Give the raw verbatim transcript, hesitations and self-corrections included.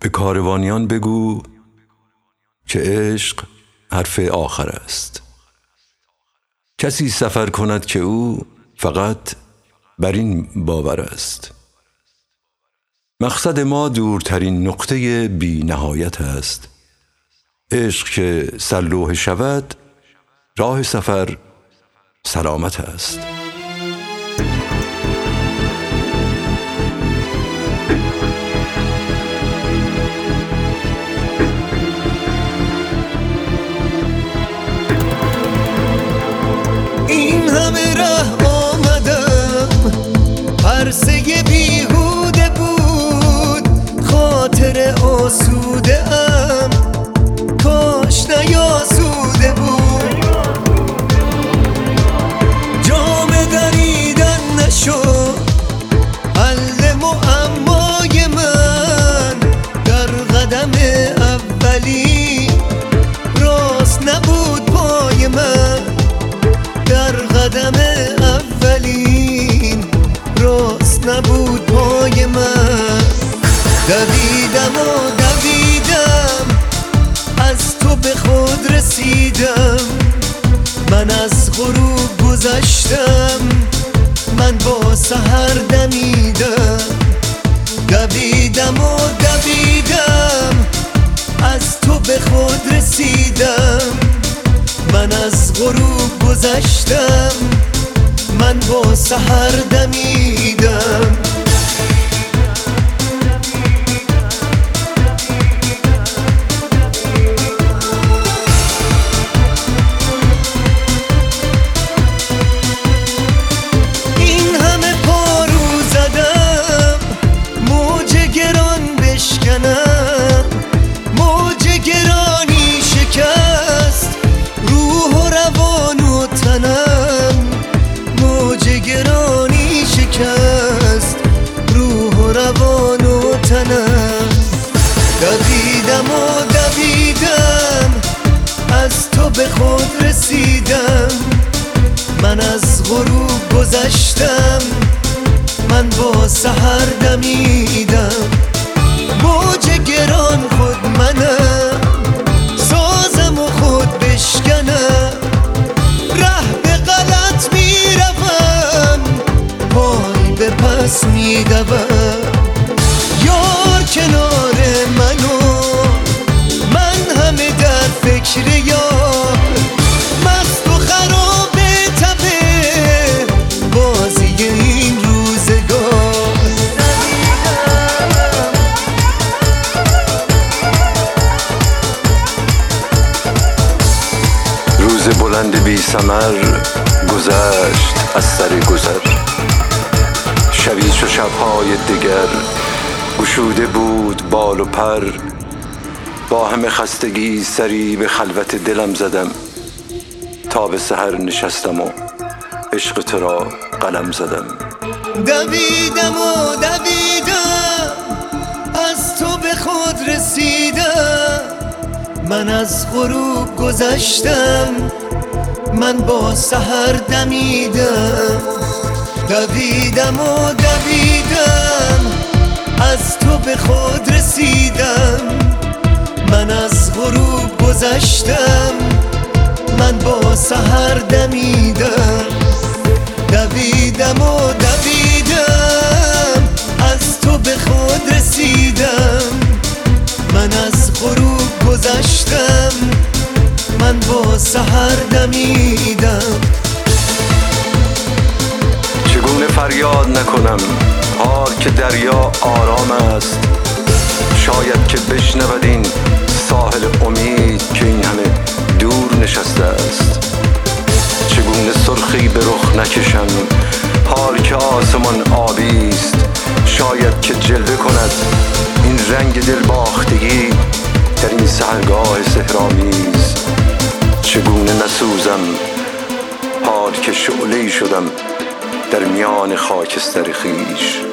به کاروانیان بگو که عشق حرف آخر است. کسی سفر کند که او فقط بر این باور است. مقصد ما دورترین نقطه بی نهایت است. عشق که سرلوح شود، راه سفر سلامت است. این همه ره آمدم، عرصه بیهوده بود، خاطر آسوده ام کاش نیاسوده بود. جام دریدن نشد حل معمای من، در قدم اولی راست نبود پای من، در قدم اولین راست نبود پای من. دویدم و دویدم از تو به خود رسیدم، من از غروب گذشتم، من با سحر دمیدم. دویدم و دویدم از تو به خود رسیدم، من از غروب گذشتم، من با سحر دمیدم. این همه پارو زدم موج گران بشکنم، موج گرانی شکست روح و روان و تنم، موج گرانی شکست روح و روان و تنم. دویدم و دویدم از تو به خود رسیدم، من از غروب گذشتم، من با سحر دمیدم. موج گران خود منم، سازم و خود بشکنم، ره به غلط میروم، پای به پس میدوم. یار کنار منو، من همه در فکر یار، مست و خراب تبه بازی این روزگار. روز بلند بی ثمر گذشت از سر گذر، شبی چو شبهای دگر گشوده بود بال و پر. با همه خستگی سری به خلوت دلم زدم، تا به سحر نشستم و عشق تو را قلم زدم. دویدم و دویدم از تو به خود رسیدم، من از غروب گذشتم، من با سحر دمیدم. دویدم و دویدم از تو به خود رسیدم، من از غروب گذشتم، من با سحر دمیدم. دویدم و دویدم از تو به خود رسیدم، من از غروب گذشتم، من با سحر دمیدم. چگونه فریاد نکنم حال که دریا آرام است، شاید که بشنود این ساحل امید که این همه دور نشسته است. چگونه سرخی به رخ نکشم حال که آسمان آبی است، شاید که جلوه کند این رنگ دلباختگی در این سحرگاه سحرآمیز. چگونه نسوزم حال که شعله‌ای شدم در میان خاکستر خویش.